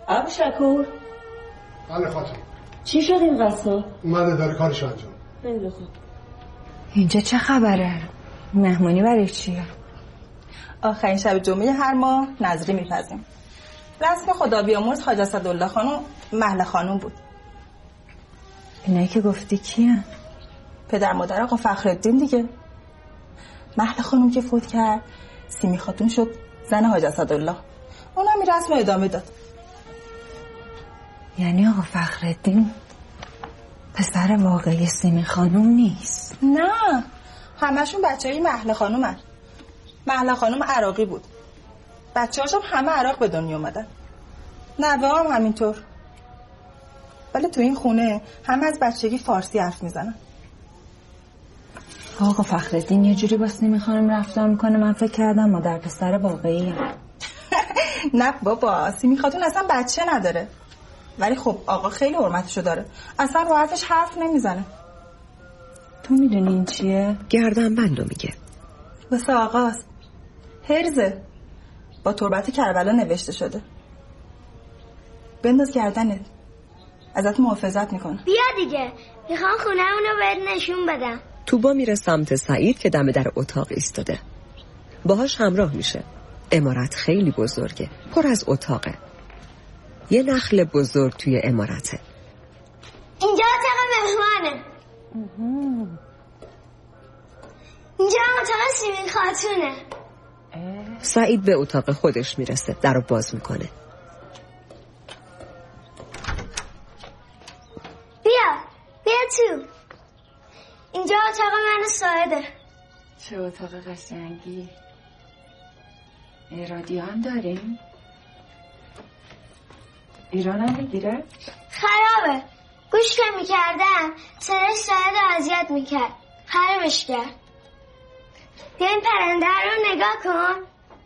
ابو شکور. بله خاطر. چی شد این قصه؟ اومده داره کارش انجام. خیلی خوب. اینجا چه خبره؟ مهمونی برای چیه؟ آخرین شب جمعه هر ماه نظری میپزیم. رسم خدا بیامرز حاج اسدالله خانم مهله خانم بود. اینایی که گفتی کیه؟ پدر مادر آقا فخرالدین دیگه. مهله خانم که فوت کرد سیمی خاتون شد زن حاج اسدالله. اون هم رسم ادامه داد. یعنی آقا فخرالدین پسر واقعی سیمی خانم نیست؟ نه، همشون بچه‌ای مهله خانومن. مهله خانم عراقی بود. بچه‌هاشم همه عراق به دنیا اومدن. نوه هم همینطور. ولی تو این خونه همه از بچگی فارسی حرف میزنن. آقا فخرالدین یه جوری با سیمی خانم رفتار میکنه من فکر کردم مادر پسر واقعیه. نه بابا، سیمی خاتون اصلا بچه نداره. ولی خب آقا خیلی حرمتشو داره. اصلا رو حرفش حرف نمیزنه. تو میدونی این چیه؟ گردنبندو میگه. واسه آقاست. هرزه. با تربت کربلا نوشته شده. بنداز گردنت. ازت محافظت میکنه. بیا دیگه، میخوام خونه‌مونو بهت نشون بدم. توبا میره سمت سعید که دم در اتاق ایستاده. باهاش همراه میشه. عمارت خیلی بزرگه، پر از اتاقه. یه نخل بزرگ توی عمارته. اینجا اتاق مهمانه. اینجا اتاق سیمین خاتونه. سعید به اتاق خودش میرسه، درو باز میکنه. بیا تو. اینجا اتاق من ساعده. چه اتاق قشنگی. رادیو هم داریم؟ ایران هم میگیره؟ خرابه. گوش که میکردم صدای ساعد اذیت میکرد. خرابش کرد. بیا این پرنده رو نگاه کن.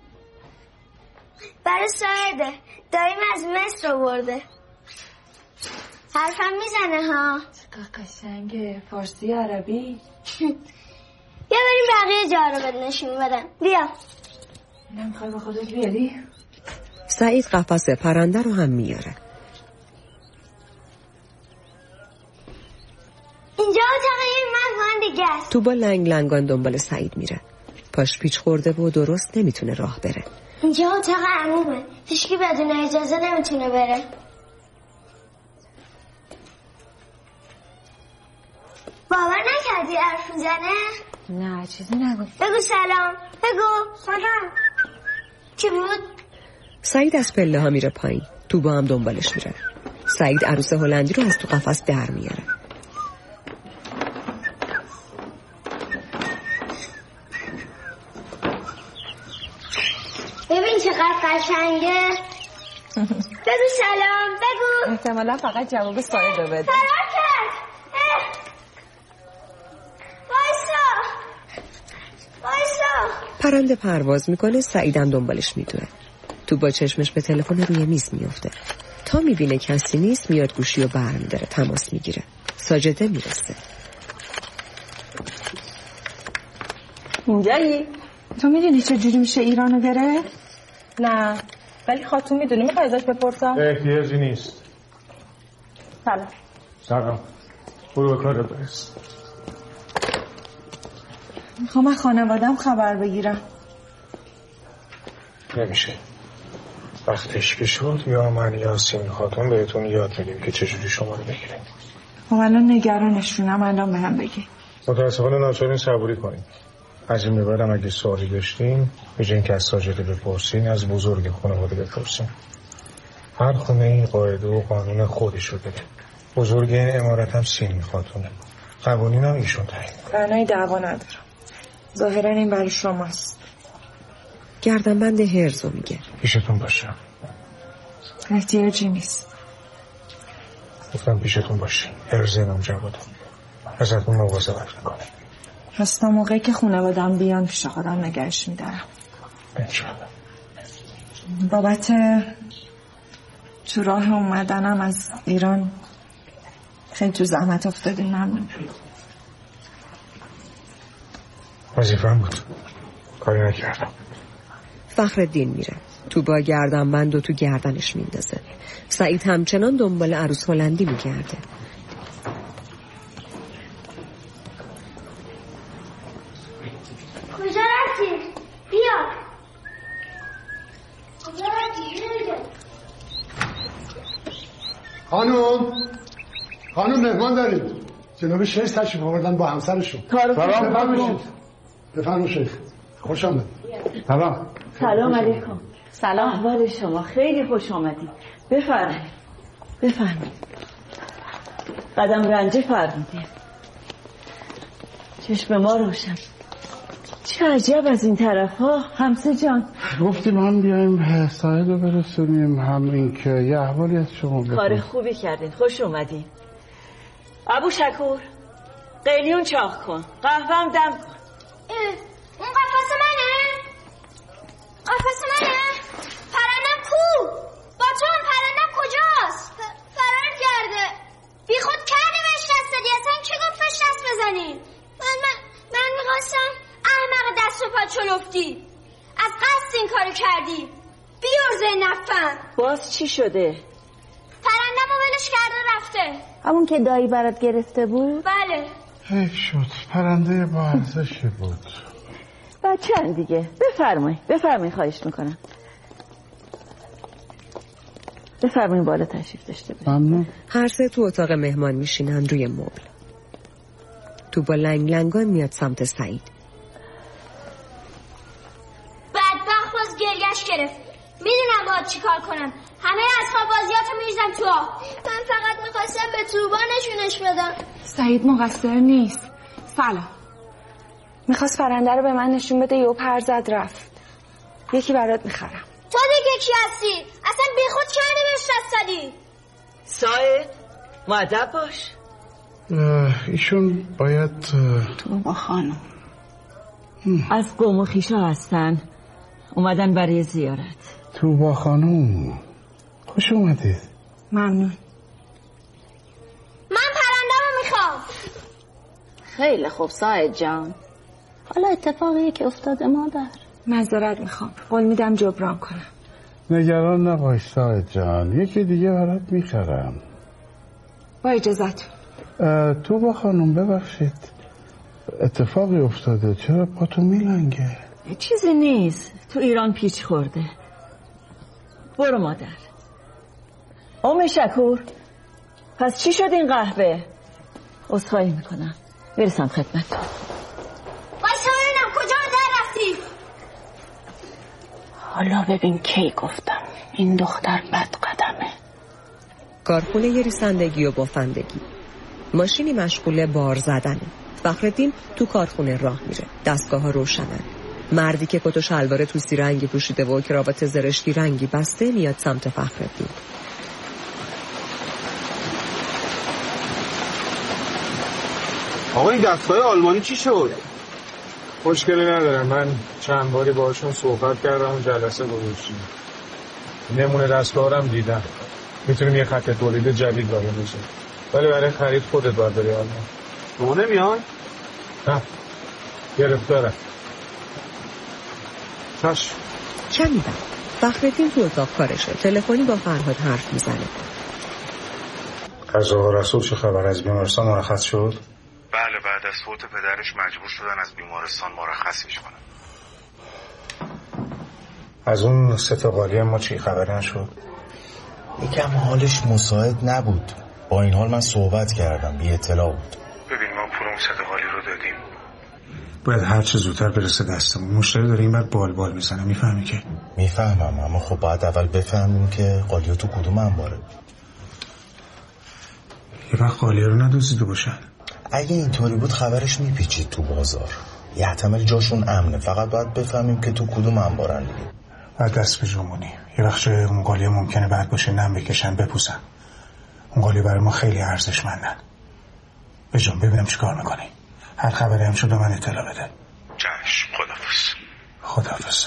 برای ساعده. داریم از مصر رو برده. حرفم میزنه ها. چقدر قشنگه. فارسی عربی. بیا بریم بقیه جا رو بهت نشون بدم. بیا. نمیخوای با خودت بیاری؟ سعید قفس پرنده رو هم میاره. اینجا اتاق یه مهمان دیگه است. تو با لنگ لنگان دنبال سعید میره. پاش پیچ خورده و درست نمیتونه راه بره. اینجا اتاق عمومه. هیچکی بدون اجازه نمیتونه بره. باور نکردی حرف میزنه؟ نه چیزی نگو. بگو سلام. بگو سلام. کی بود؟ سعید از پله ها میره پایین. تو با هم دنبالش میره. سعید عروس هلندی رو از تو قفس در میاره. ببین چقدر قشنگه. بگو سلام. بگو. احتمالا فقط جواب ساعد رو بده. فرار کرد. وایسا. پرنده پرواز میکنه. سعیدم دنبالش میدوه. تو با چشمش به تلفن روی میز میفته. تا میبینه کسی نیست میاد گوشی رو برمیداره. تماس میگیره. ساجده میرسه. اینجایی؟ تو میدونی چه جوری میشه ایرانو بره؟ نه، ولی خاتون میدونی. میخوای ازش بپرسم؟ احتیاجی نیست. سلام. برو به کار برس. میخوام از خانوادم خبر بگیرم. نمیشه. وقتش که شد یا من یا سیمین خاتون بهتون یاد میدیم که چجوری شما رو بگیریم. خب الان نگرانشونم. الان به هم بگی. متاسفانه ناچارین صبوری کنیم. از این میبرم اگه سوالی داشتیم به جای اینکه از ساجده بپرسین از بزرگ خانواده بپرسین. هر خونه این قاعده و قانون خودشو داره. بزرگ این عمارت هم سیمین خاتونه. قوانین هم ایشون تعیین. معنای دعوا ندارم. ظاهرا این برای شماست. گردنبند هرزو میگه. پیشتون باشه. احتیاجی نیست. گفتم پیشتون باشه. هرزه نام جوادم. ازتون مواظبت میکنه. پس تا موقعی که خانوادم بیان پیش خودم نگهش میدارم. انشالله. بابت تو راه اومدنم از ایران خیلی تو زحمت افتادین. ممنون. وظیفه‌ام بود. کاری نکردم. فخرالدین میره. توبا گردنبند و تو گردنش میندازه. سعید همچنان دنبال عروس هلندی میگرده. کجا رفتی؟ بیا. کجا رفتی؟ خانم مهمان داریم. جناب شیخ تشریف آوردن با همسرشون. بفرمایید شیخ. خوش آمد. سلام علیکم. سلام. احوال شما؟ خیلی خوش آمدید. بفرمایید. قدم رنجه فرمودید. چشم ما روشن. چه عجب از این طرف ها همسه جان. گفتیم هم بیاییم ساحل رو برسونیم، هم این که یه احوالی از شما بکنیم. کار خوبی کردین، خوش اومدین. ابو شکور قلیون چاق کن، قهوهم دم کن. اون قفص منه؟ پرندم کو؟ باتون پرندم کجاست؟ فرار کرده. بی خود کرده بهش دست دادی، اصلا کی گفت بهش دست بزنی؟ من میخواستم. احمق دست و پا چلفتی، از قصد این کارو کردی. بیارزه نفهم. باز چی شده؟ پرندم رو ولش کرده رفته. همون که دایی برات گرفته بود؟ بله. حیف شد، پرنده با ارزشی بود. بچه‌ن دیگه. بفرمایید خواهش میکنم. بفرمایید بالا تشریف داشته باشید. ممنون. هر سه تو اتاق مهمان میشینن روی مبل. تو با لنگان میاد سمت سعید. بدبخت باز گریش گرفت. میدونم باید چی کار کنم. همه اسباب بازیاتو میریزم تو آب. من فقط میخواستم به توبا نشونش بدم. سعید مقصر نیست. سلام. میخواست پرنده رو به من نشون بده، یهو پر زد رفت. یکی برات میخرم. تو دیگه کی هستی؟ اصلا بیخود کرده بهش دست دادی. سعید مؤدب باش. ایشون باید توبا خانم از قوم و خویشا هستن، اومدن برای زیارت. توبا خانم خوش اومدید. ممنون. من پرنده‌مو میخوام. خیلی خوب سعید جان. حالا اتفاقی که افتاده مادر. معذرت میخوام، قول میدم جبران کنم. نگران نباش سعید جان، یکی دیگه برات میخرم. با اجازتون. توبا خانم ببخشید، اتفاقی افتاده، چرا پاتو میلنگه؟ چیزی نیست، تو ایران پیچ خورده. برو مادر. شکور پس چی شد این قهوه؟ عذرخواهی میکنم، برسم خدمت. وایسا ببینم کجا در رفتی؟ حالا ببین کی گفتم این دختر بد قدمه. کارخونه یه ریسندگی و بافندگی. ماشینی مشغول بار زدنه. فخرالدین تو کارخونه راه میره. دستگاه ها روشنن. مردی که کت و شلوار توسی رنگی پوشیده و کراوات زرشکی رنگی بسته میاد سمت فخرالدین. آقا این دستگاه آلمانی چی شد؟ مشکلی ندارم، من چند باری باشون صحبت کردم، جلسه گذاشتیم. نمونه دستگاه هم دیدم. میتونیم یه خط تولید جدید راه بندازیم. ولی برای خرید خودت باید بری آلمان. شما نمیان؟ نه. گرفتاره. چشم. کمی بعد فخرالدین تو اتاق کارشه. تلفنی با فرهاد حرف میزنه. از آقا رسول چه خبر؟ از بیمارستان مرخص شد؟ بله، بعد از فوت پدرش مجبور شدن از بیمارستان مرخصش کنن. از اون 3 تا قالی ما چی خبری نشد؟ یکم حالش مساعد نبود. با این حال من صحبت کردم، بی اطلاع بود. ببین ما پول اون 3 تا قالی رو دادیم. باید هر چه زودتر برسه دستمون. مشتری داره این بعد بال میزنه، میفهمی که؟ میفهمم، اما خب باید اول بفهمیم که قالی‌ها تو کدوم انباره. یه وقت قالی‌ها رو ندزدیده باشن. اگه اینطوری بود خبرش میپیچید تو بازار. احتمال جاشون امنه، فقط باید بفهمیم که تو کدوم انبارن. بعد دست به جمونی. یه وقت جای اون قالی‌ها ممکنه بعد باشه نم بکشن بپوسن. اون قالی برای ما خیلی ارزشمندن. بجام ببینم چیکار میکنی. هر خبری هم شد من اطلاع بده. چشم. خداحافظ.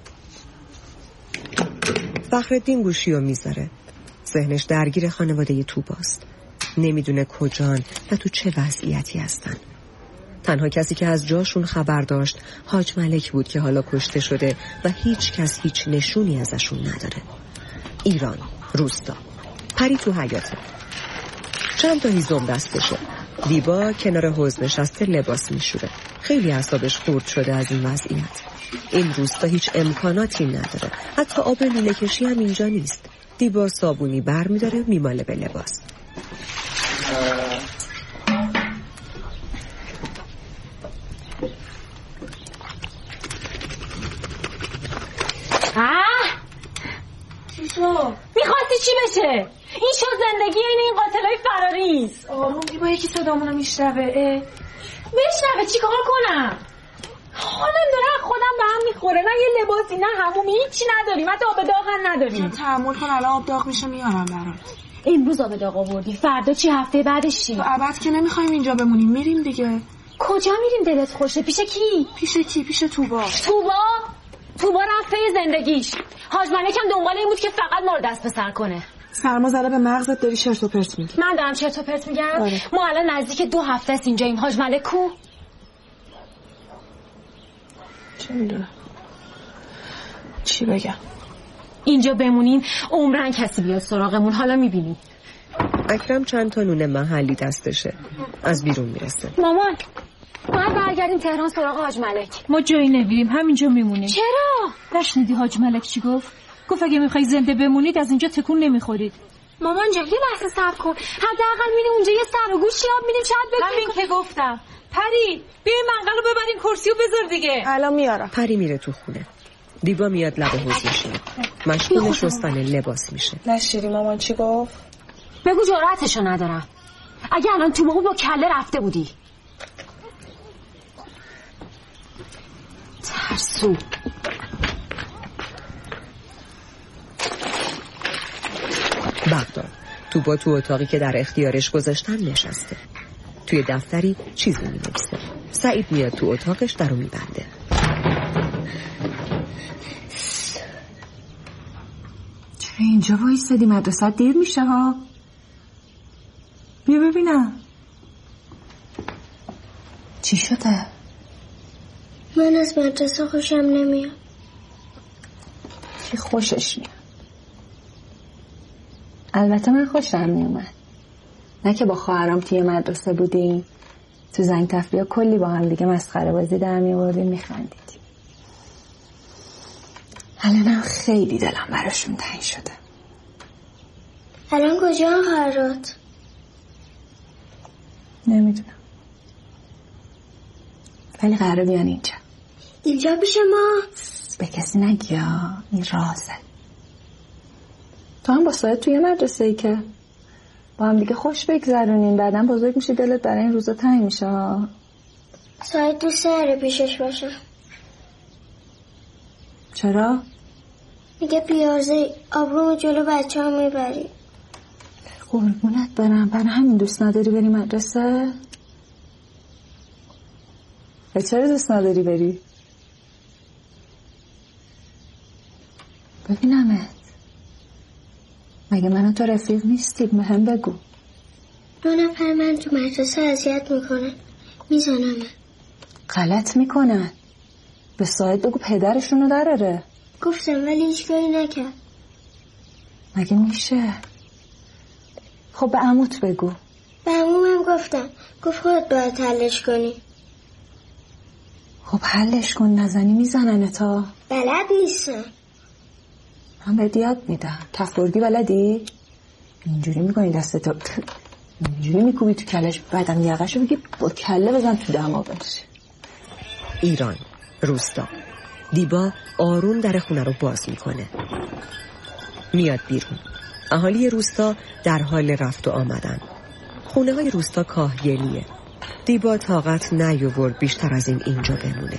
فخرالدین گوشیو میذاره. ذهنش درگیر خانواده توباست. نمیدونه کجان و تو چه وضعیتی هستن. تنها کسی که از جاشون خبر داشت حاج ملک بود که حالا کشته شده و هیچ کس هیچ نشونی ازشون نداره. ایران، روستا. پری تو حیاته. چند تا هیزم دستشه. دیبا کنار حوض نشسته لباس میشوره. خیلی اعصابش خورد شده از این وضعیت. این روستا هیچ امکاناتی نداره. حتی آب لوله کشی هم اینجا نیست. دیبا صابونی بر میداره و میماله به لباس. میخواستی چی بشه؟ این شو زندگی این قاتلای فراریست. آروم دیبا، یکی صدامونو میشنوه. بشنوه چی کار کنم؟ حالم داره خودم به هم میخوره. نه یه لباسی نه همومی، هیچی نداریم. حتی آب داغ هم نداریم. تحمل کن، الان آب داغ میشه میارم برات. امروز آب داغ آوردی، فردا چی؟ هفته بعدش چی؟ تو ابد که نمیخوایم اینجا بمونیم، میریم دیگه. کجا میریم دلت خوشه؟ پیش کی؟ پیش توبا. توبا رفته زندگیش. حاج ملک هم دنبال این بود که فقط ما رو دست به سر کنه. سرما زده به مغزت، داری چرت و پرت میگی. من دارم چرت و پرت میگم؟ آره. ما الان نزدیک 2 هفته است اینجاییم. حاج ملک کو؟ چه میدونم چی بگم. اینجا بمونیم عمرن کسی بیاد سراغمون. حالا میبینیم. اکرم چند تا نون محلی دستشه. از بیرون میرسه. مامان باید برگردیم تهران سراغ حاج ملک. ما جایی نمیریم، همینجا میمونیم. چرا؟ نشنیدی حاج ملک چی گفت اگه میخوای زنده بمونید از اینجا تکون نمیخورید. مامان جان یه لحظه صبر کن. حداقل میریم اونجا یه سر و گوشی آب میدیم، شاید همین که گفتم. پری بیا منقل رو ببرین کرسی و بذار دیگه. الان میارم. پری میره تو خونه. دیبا میاد لب حوض میشینه. مشغول شستن لباس میشه. نشیری مامان چی گفت؟ بگو جرأتشو ندارم. اگه الان تو با کله رفته بودی. ترسو. بغداد. توبا تو اتاقی که در اختیارش گذاشتن نشسته. توی دفتری چیزی می‌نویسه. سعید میاد تو اتاقش درو میبنده. چرا اینجا وایسادی؟ مدرسه دیر میشه ها. بیا ببینم چی شده. من از مدرسه خوشم نمیاد. چی خوشش میاد؟ البته من خوشم میومد. نه که با خواهرام توی مدرسه بودیم، تو زنگ تفریح کلی با هم دیگه مسخره بازی در می‌آوردیم، میخندیدیم. الانم خیلی دلم براشون تنگ شده. الان کجا خواهرات؟ نمیدونم، ولی قراره بیان اینجا. اینجا پیش ما؟ به کسی نگی ها، این رازه. تو هم با سایت توی مدرسه‌ای که با هم دیگه خوش بگذرونین، بعدم بزرگ میشی دلت برای این روزا تنگ میشه ها. سایت دوست داره پیشش باشه. چرا؟ میگه بیارزه آبرومو جلو بچه ها میبری. قربونت برم، برای همین دوست نداری بری مدرسه؟ و چرا دوست نداری بری؟ ببینمت، مگه من و تو رفیق نیستیم؟ مهم بگو. 2 نفر من تو مدرسه اذیت میکنن، میزنم. غلط میکنن. به سایت بگو پدرشونو دراره. گفتم ولی هیچ کاری نکرد. مگه میشه؟ خب به عموت بگو. به عمومم گفتم، گفت خودت باید حلش کنی. خب حلش کن، نزنی میزنن تا. بلد نیستم. من بهت یاد میدم. کفبرگی بلدی؟ اینجوری میکنی دستتو اینجوری میکوبی تو کلش، بعدم یقشو بگی با کله بزن تو دماغش. ایران، روستا. دیبا آروم در خونه رو باز میکنه. میاد بیرون. اهالی روستا در حال رفت و آمدن. خونه های روستا کاهگلیه. دیبا طاقت نیاورد بیشتر از این اینجا بمونه.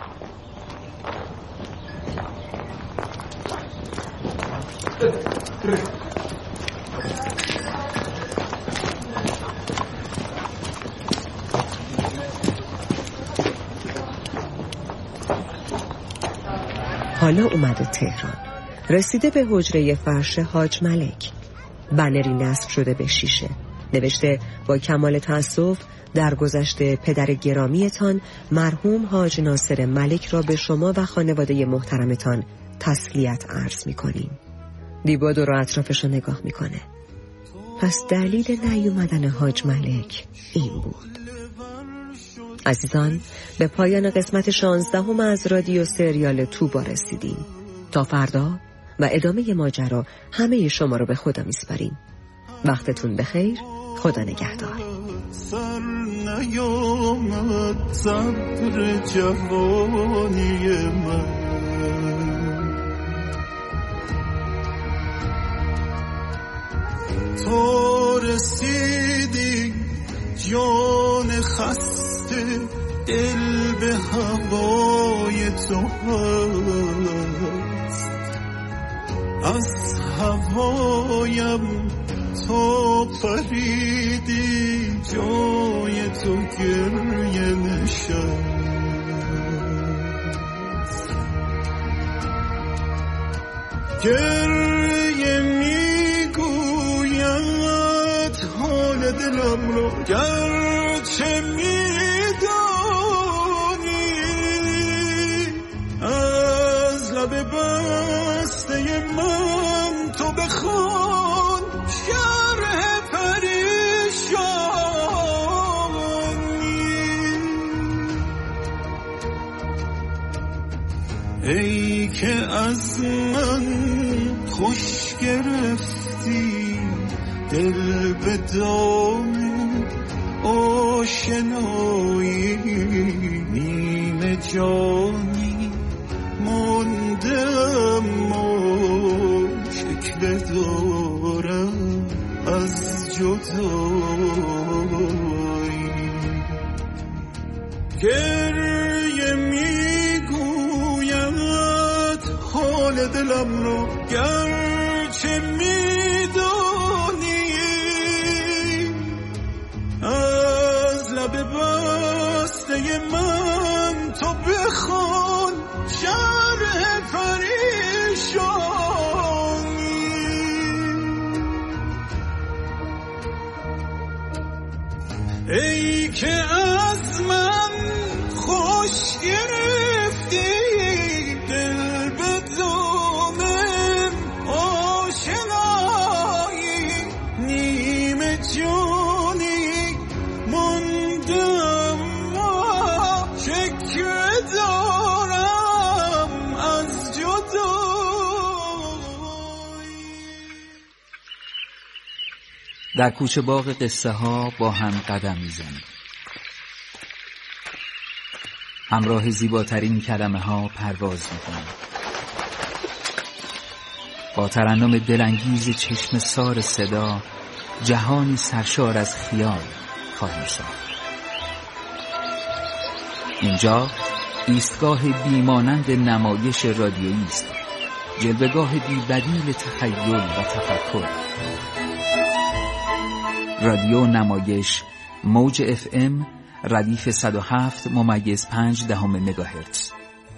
حالا اومده تهران. رسیده به حجره فرش حاج ملک. بنری نصب شده به شیشه. نوشته با کمال تأسف در گذشته پدر گرامیتان مرحوم حاج ناصر ملک را به شما و خانواده محترمتان تسلیت عرض می‌کنیم. دیبا دور اطرافش رو نگاه میکنه. پس دلیل نیومدن حاج ملک این بود. عزیزان، به پایان قسمت 16 از رادیو سریال توبا رسیدیم. تا فردا و ادامه ماجرا همه شما رو به خدا میسپاریم. وقتتون بخیر. خدا نگهدار. سر نیامد صبر جوانی من، تو رسیدی جان خسته، دل به هوای تو هست، از هوایم تو پریدی، جای تو گریه نشست، گریه میگوید حال دلم رو، گرچه میدانی از لب بسته من تو بخوان شرح پریشانی. ای که از من خوش گرفتی دل به دام آشنایی، نیمه جانی مانده اما شکل دارم از جدایی، گریه میگوید حال دلم رو، گرچه میدانی از لب بسته من تو بخوان شرح پریشانی. ای که از من خوش گرفتی دل به دامن آشنایی، نیمه جانی موندم ما شکر دارم از جدایی. در کوچه باغ قصه ها با هم قدم میزنیم، همراه زیباترین کلمه ها پرواز میکنیم، با ترنم دلانگیز چشم سار صدا جهانی سرشار از خیال خواهیم ساخت. اینجا ایستگاه بیمانند نمایش رادیویی است، جلوه‌گاه بی‌بدیل تخیل و تفکر. رادیو نمایش، موج FM ردیف 107.5 مگاهرتز.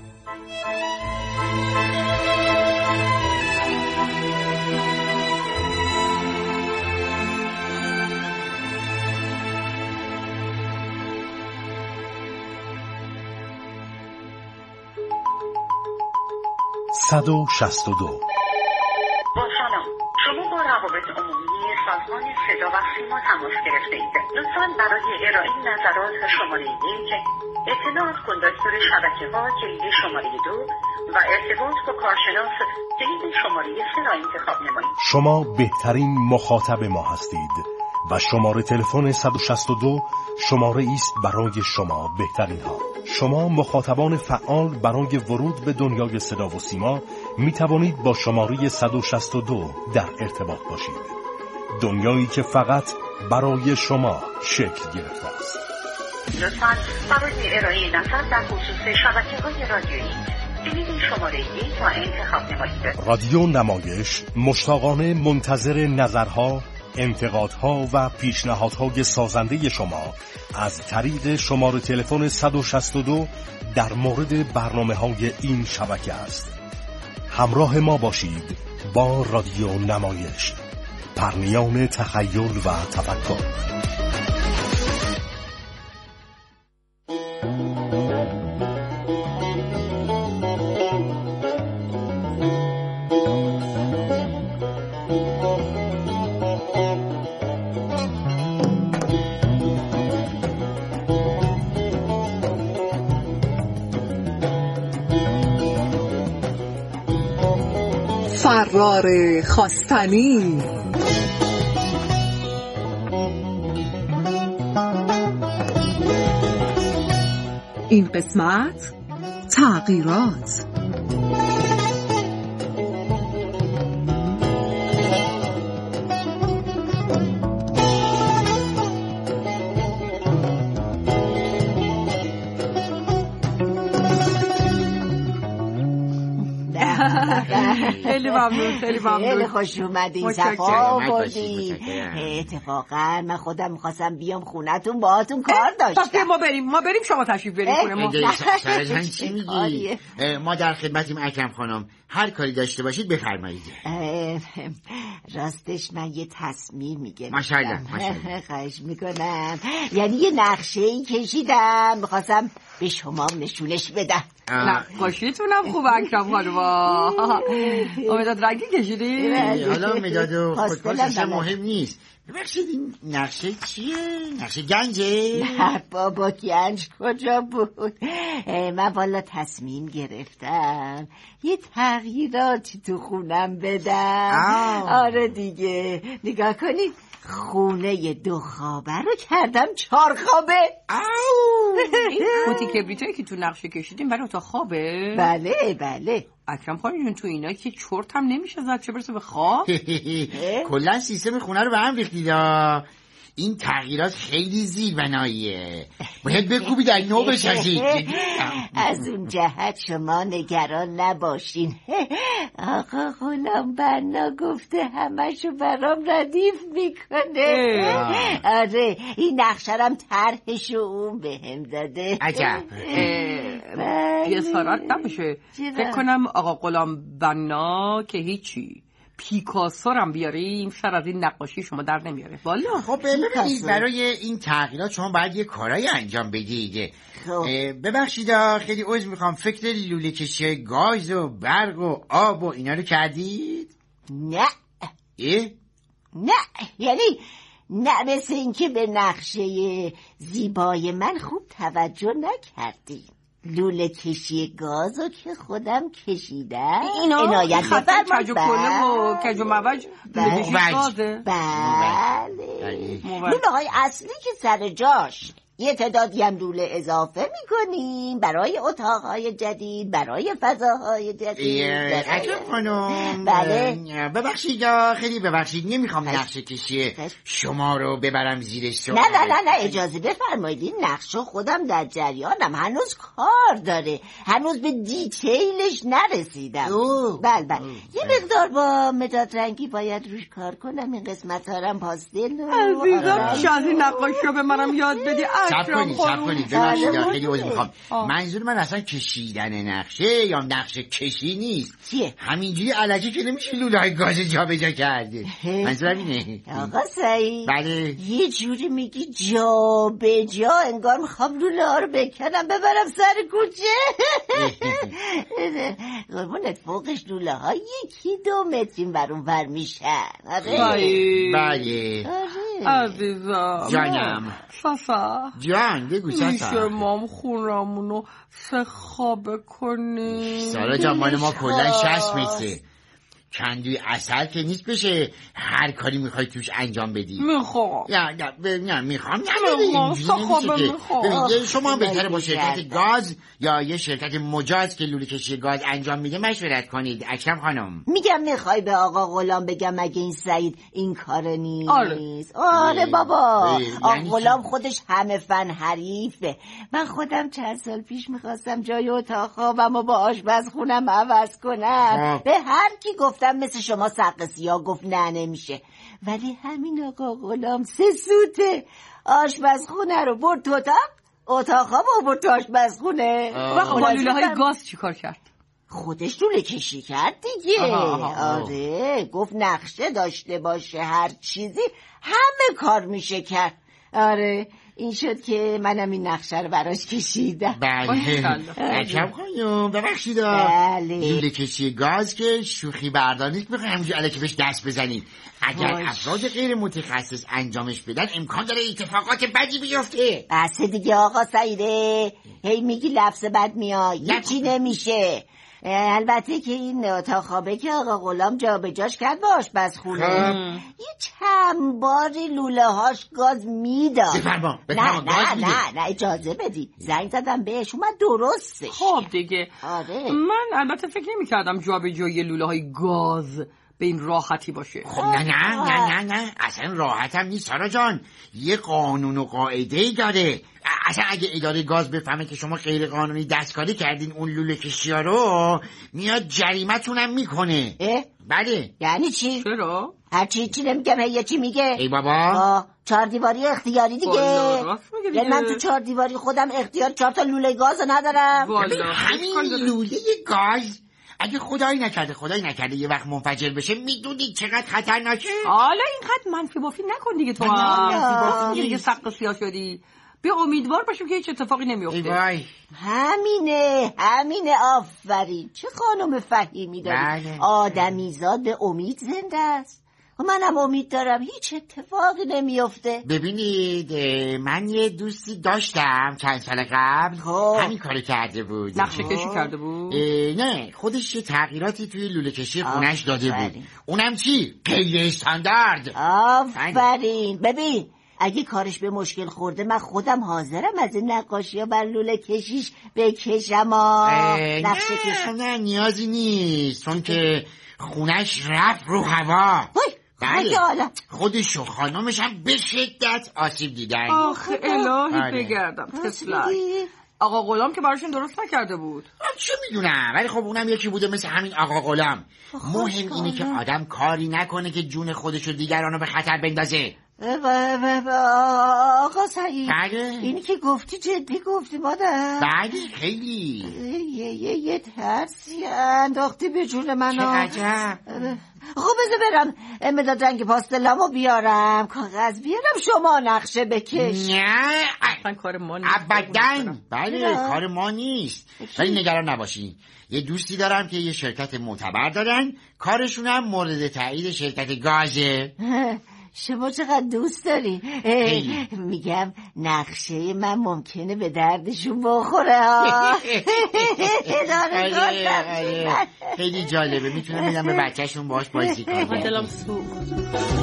با سلام، شما با روابط عمومی سازمان صدا و سیما تماس گرفته اید. لطفاً برای ارائه نظرات شماره 1 اطلاع از کندکتور شبکه‌ها کلید شماره 2 و ارتباط با کارشناس کلید شماره 3 را انتخاب نمایید. شما بهترین مخاطب ما هستید و شماره تلفن 162 شماره است برای شما بهترین ها. شما مخاطبان فعال برای ورود به دنیای صدا و سیما می توانید با شماره 162 در ارتباط باشید. دنیایی که فقط برای شما شکل گرفته است. لطفاً برای ارائه نظر در خصوص شبکه‌های رادیویی کلید شماره 1 را انتخاب نمایید. رادیو نمایش مشتاقانه منتظر نظرها، انتقادها و پیشنهادهای سازنده شما از طریق شماره تلفن 162 در مورد برنامه‌های این شبکه است. همراه ما باشید با رادیو نمایش، پرنیان تخیل و تفکر. فرار خواستنی. این قسمت تغییرات. خیلی ممنون، خیلی ممنون. خیلی خوش اومدین، صفا آوردین. اتفاقا من خودم میخواستم بیام خونتون باهاتون کار داشتم. ما بریم شما تشریف بریم خونه ما. سارا چی میگی؟ ما در خدمتیم اکرم خانم، هر کاری داشته باشید بفرمایید. راستش من یه تصمیم میگیرم. ماشاءالله. خواهش میکنم. یعنی یه نقشه‌ای کشیدم، میخواستم به شما نشونش بدم. نقاشیتونم خوب اکرم خانم. مداد رنگی کشیدی؟ حالا مداد و خودکاشش مهم نیست. ببخشید این نقشه چیه؟ نقشه گنجه؟ نه بابا، گنج کجا بود؟ من والا تصمیم گرفتم یه تغییراتی تو خونم بدم. آره دیگه، نگاه کنید، خونه 2 خوابه رو کردم 4 خوابه. قوطی کبریتایی که تو نقشه کشیدیم برای اتاق خوابه؟ بله. اکرم خانم جون، تو اینا که چرت هم نمیشه زد، چه برسه به خواب. کلا سیستم خونه رو به هم ریختید. این تغییرات خیلی زیربناییه، باید بکوبید در نو بسازید. از اون جهت شما نگران نباشین. آقا غلام بنا گفته همشو برام ردیف میکنه. آره، این نقشرم طرحشو اون بهم داده. عجب. یه سارت نمیشه. فکر کنم آقا غلام بنا که هیچی، پیکاسو هم بیاریم شاید از این نقاشی شما در نمیاره. والا خب ببینید، برای این تغییرات شما باید یه کارایی انجام بدید. ببخشید خیلی عذر میخوام، فکر لوله کشی گاز و برق و آب و اینا رو کردید؟ نه. نه، یعنی نه، مثل این که به نقشه زیبای من خوب توجه نکردی. لوله کشی گازو که خودم کشیدم. عنایت بفرمایید. کج و کله و کج و موج لوله کشی گازه. بله. لوله های اصلی که سر جاش، یه تعدادی هم لوله اضافه میکنیم برای اتاقهای جدید، برای فضاهای جدید. اکرم خانم، بله. ببخشید خیلی ببخشید، نمیخوام نقشه کشی شما رو ببرم زیر سوال. نه اجازه بفرمایید، این نقشه خودم در جریانم، هنوز کار داره، هنوز به دیتیلش نرسیدم. بله. یه مقدار با مداد رنگی باید روش کار کنم، این قسمت ها رم پاستل. عزیزم چه از این نقاشی رو به منم یاد بدی. صبر کنید ببخشید خیلی عذر میخوام. منظور من اصلا کشیدن نقشه یا نقشه کشی نیست. چیه؟ همینجوری علکی که نمیشه لوله های گاز جا به جا کرده. منظورم اینه. آقا سعید، بله. یه جوری میگی جا به جا، انگار میخوام لوله ها رو بکنم ببرم سر کوچه. قربونت، فوقش لوله ها 1-2 متر این ور اون ور میشن. بله. عزیزم جانم. صفا جان بگو صفا، میشه مام خونمونو 3 خوابه کنی؟ سارا جان، مال ما کلن 60 متره، کندوی اصل که نیست بشه هر کاری میخوای توش انجام بدی. میخوام. نه میخوام ببین، شما بهتره با شرکت گاز یا یه شرکت مجاز که لوله کشی گاز انجام میده مشورت کنید. اکرم خانم، میگم میخوای به آقا غلام بگم اگه این سعید این کار نیست؟ آره بابا، آقا غلام خودش همه فن حریفه. من خودم چند سال پیش میخواستم جای اتاق خوابم و با آشپزخونم عوض کنم. به هر کی گفتم مثل شما سق سیاه، گفت نه نمیشه. ولی همین آقا غلام 3 سوته، آشپزخونه رو برد تو اتاق خواب و برد تو آشپزخونه. با لوله های گاز چی کار کرد؟ خودش لوله کشی کرد دیگه. آره، گفت نقشه داشته باشه هر چیزی همه کار میشه کرد. آره، این شد که منم این نقشه رو براش کشیدم. بله عجب خانم ببخشید. لوله کشی گاز که شوخی بردار نیست بخواه همونجا الکی بهش دست بزنید. اگر افراد غیر متخصص انجامش بدن امکان داره اتفاقات بدی بیفته. بس دیگه آقا سعیده، هی میگی لفظ بد میاد، هیچی نمیشه. البته که این اتاق که آقا غلام جا به جاش کرد به آشپزخونه یه چند باری لوله هاش گاز میداد. نه اجازه بدی، زنگ زدم بهش اومد درسته. خب دیگه من البته فکر نمی کردم جا به جای لوله های گاز به این راحتی باشه. خب نه اصلا راحت هم نیست سارا جان. یه قانون و قاعده‌ای داره. اصلا اگه اداره گاز بفهمه که شما غیر قانونی دستکاری کردین اون لوله کشی‌ها رو میاد جریمتون هم میکنه. بله. یعنی چی؟ چرا؟ هرچی نمیگم هی چی میگه. ای بابا 4 دیواری اختیاری دیگه. یعنی من تو 4 دیواری خودم اختیار 4 تا لوله گاز ندارم. همین لوله گاز اگه خدایی نکرده یه وقت منفجر بشه میدونید چقدر خطرناکه. حالا اینقدر منفی بافی نکن دیگه تو هم دیگه سقط سیاه شدی. بیا امیدوار باشیم که هیچ اتفاقی نمیفته. همینه آفرین. چه خانم فهیمی داری. آدمیزاد به امید زنده است. منم امید دارم هیچ اتفاقی نمیفته. ببینید من یه دوستی داشتم چند سال قبل همین کارو کرده بود. نقشه کشی کرده بود؟ نه خودش یه تغییراتی توی لوله کشی خونش داده بود. اونم چی؟ غیر استاندارد. آفرین. ببین اگه کارش به مشکل خورده من خودم حاضرم از این نقاشی ها بر لوله کشیش بکشم. نقشه کشم. نه نیازی نیست چون که خونش رفت رو هوا. بله خودش و خانمش هم به شدت آسیب دیدن. آخه الهی بگردم تسلای آقا غلام که براشون درست نکرده بود. چه میدونم ولی خب اونم یکی بوده مثل همین آقا غلام. مهم اینه که آدم کاری نکنه که جون خودش و دیگرانو به خطر بندازه. آقا سعید اینی که گفتی جدی گفتی مادر؟ بله خیلی یه ترسی انداختی به جون من. چه عجب. خب بذار برم مداد رنگ پاستلامو بیارم کاغذ بیارم شما نقشه بکش. نه کار ما نیست. ابداً بله کار ما نیست. ولی نگران نباشین یه دوستی دارم که یه شرکت معتبر دارن کارشون هم مورد تایید شرکت گازه. شما چقدر دوست داری. میگم نقشه من ممکنه به دردشون بخوره. خیلی جالبه میتونم میدم به بچهشون باهاش بازی کنم. دلم سوخت.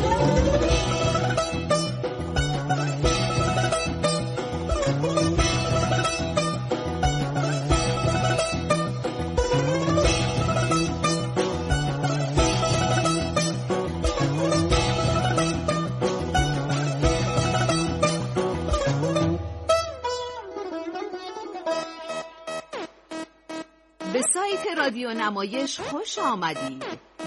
به سایت رادیو نمایش خوش آمدید.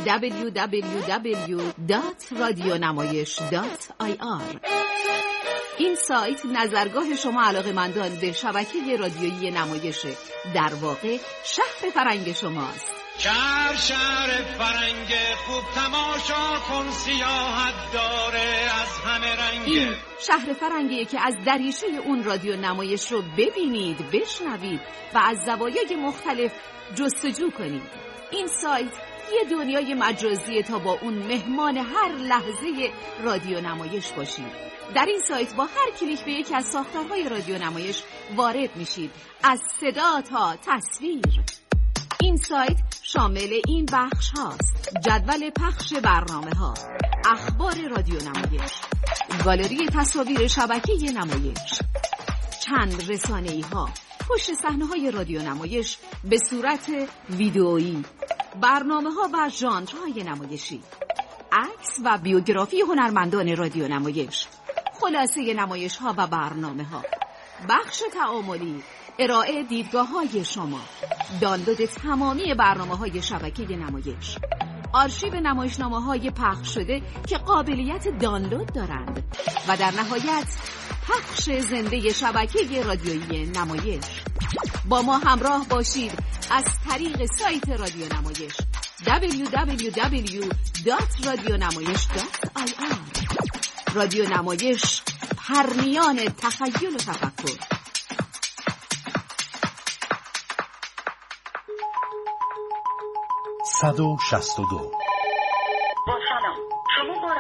www.radionamayish.ir. این سایت نظرگاه شما علاقه‌مندان به شبکه رادیویی نمایشه. در واقع شهر فرنگ شماست. شهر فرنگ خوب تماشا کن سیاحت داره از همه رنگ. این شهر فرنگیه که از دریچه اون رادیو نمایش رو ببینید بشنوید و از زوایای مختلف جستجو کنید. این سایت یه دنیای مجازیه تا با اون مهمان هر لحظه رادیو نمایش باشید. در این سایت با هر کلیک به یکی از ساختارهای رادیو نمایش وارد میشید، از صدا تا تصویر. این سایت شامل این بخش هاست: جدول پخش برنامه ها، اخبار رادیو نمایش، گالری تصاویر شبکه نمایش، چند رسانه‌ای ها، پشت صحنه های رادیو نمایش به صورت ویدئویی، برنامه ها و ژانرهای نمایشی، عکس و بیوگرافی هنرمندان رادیو نمایش، خلاصه نمایش ها و برنامه ها، بخش تعاملی، ارائه دیدگاه های شما، دانلود تمامی برنامه های شبکه نمایش، آرشیو نمایشنامه های پخش شده که قابلیت دانلود دارند و در نهایت پخش زنده شبکه رادیویی نمایش. با ما همراه باشید از طریق سایت رادیو نمایش www.radionamayish.ir. رادیو نمایش، پرنیان تخیل و تفکر. صد و 62